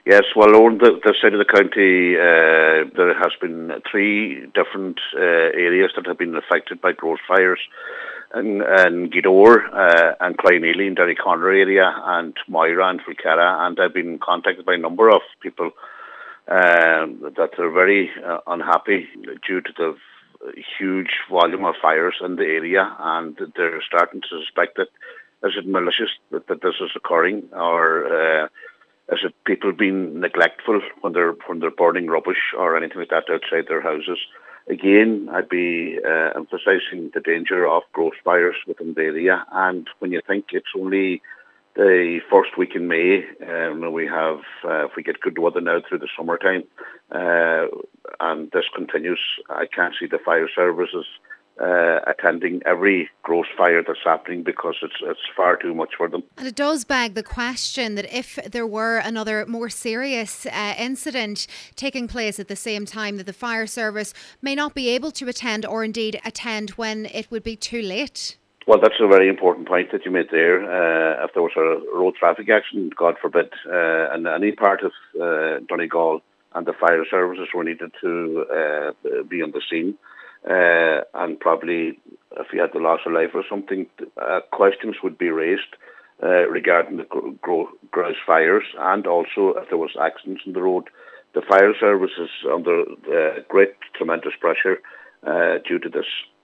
Yes, well, on the side of the county, there has been three different areas that have been affected by growth fires, and Gidor and Clyneely in Derryconnor area, and Moira and Fulcara, and I've been contacted by a number of people that are very unhappy due to the huge volume of fires in the area, and they're starting to suspect that is it malicious that this is occurring, or is it people being neglectful when they're burning rubbish or anything like that outside their houses? Again, I'd be emphasising the danger of growth fires within the area, and when you think it's only the first week in May, we have, if we get good weather now through the summertime, and this continues, I can't see the fire services attending every gross fire that's happening, because it's far too much for them. And it does beg the question that if there were another more serious incident taking place at the same time, that the fire service may not be able to attend, or indeed attend when it would be too late. Well, that's a very important point that you made there. If there was a road traffic accident, God forbid, in any part of Donegal, and the fire services were needed to be on the scene, and probably if you had the loss of life or something, questions would be raised regarding the grouse fires, and also if there was accidents on the road. The fire service is under great, tremendous pressure due to this.